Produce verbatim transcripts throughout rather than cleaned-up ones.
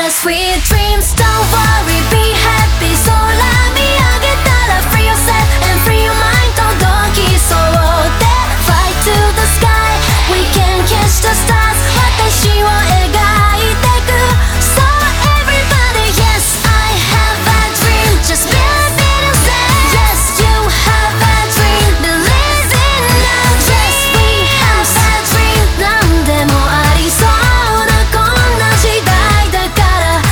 Sweet dreams, don't worry, be happy 空見上げたら Free yourself and free your mind 届きそうで Fly to the sky, we can catch the stars 私を描いてく So everybody, yes, I have a dream Just believe it and say Yes, you have a dream Believe in us Yes, we have a dream 何でもありそうなこんな時代だから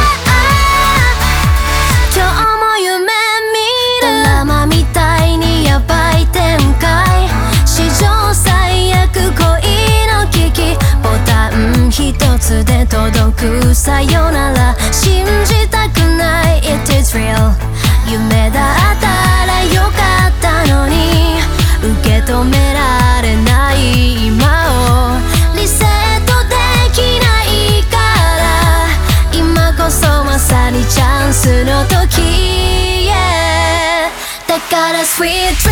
今日も夢見るドラマみたいにヤバい展開史上最悪恋の危機ボタン一つで届くさよなら信じたくない It is real 夢だったらよかったのに受け止められない今をリセットできないから今こそまさにチャンスの時、yeah、だから Sweet dreams